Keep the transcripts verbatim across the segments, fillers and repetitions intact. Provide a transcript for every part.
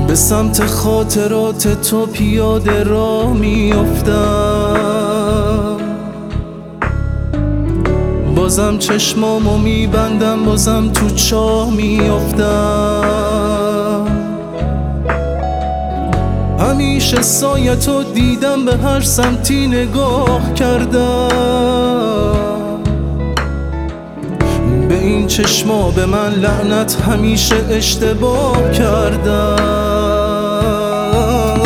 به سمت خاطرات تو پیاده را میافتم. بازم چشمامو میبندم، بازم تو چاه میافتم. همیشه سایتو دیدم، به هر سمتی نگاه کردم. به این چشما به من لعنت، همیشه اشتباه کردم.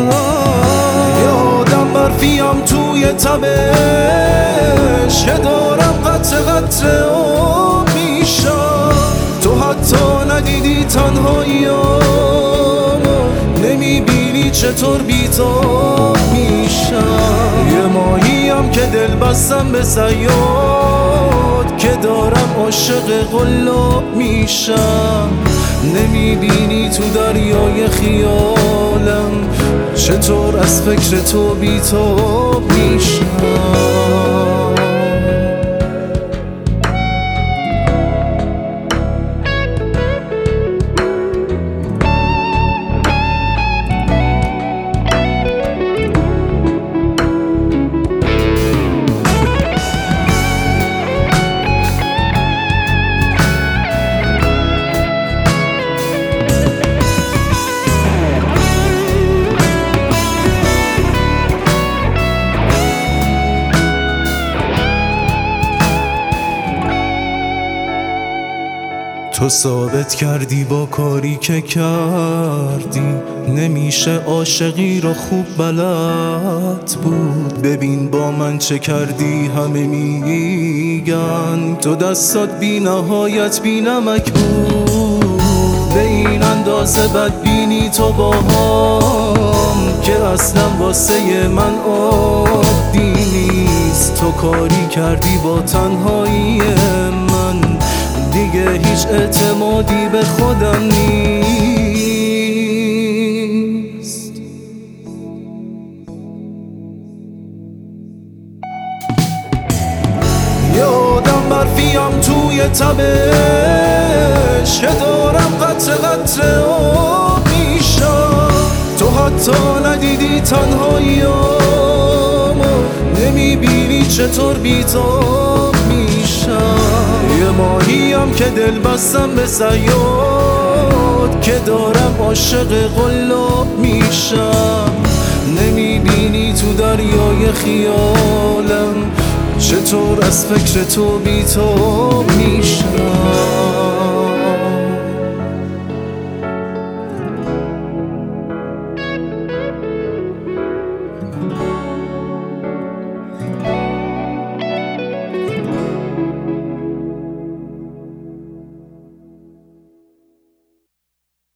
یادم برفیم توی تبش که دارم قطره قطره آب میشم. تو حتی ندیدی تنهاییامو، نمیبینی چطور بیتاب میشم. یه ماهیم که دل بستم به صیاد، که دارم عاشق قلاب میشم. نمیبینی تو دریای خیالم چطور از فکر تو بیتاب میشم. تو ثابت کردی با کاری که کردی، نمیشه عاشقی را خوب بلد بود. ببین با من چه کردی، همه میگن تو دستات بی نهایت بی نمک بود. به این اندازه بدبینی تو با هم که اصلا واسه من عادی نیست. تو کاری کردی با تنهایی من، دیگه هیچ اعتمادی به خودم نیست. یادم برفیم توی تبش که دارم قطره قطره آب میشم. تو حتی ندیدی تنهاییامو، نمیبینی چطور بیتاب میشم. یه ماهیم که دل بستم به صیاد، که دارم عاشق قلاب میشم. نمیبینی تو دریای خیالم چطور از فکر تو بیتاب میشم.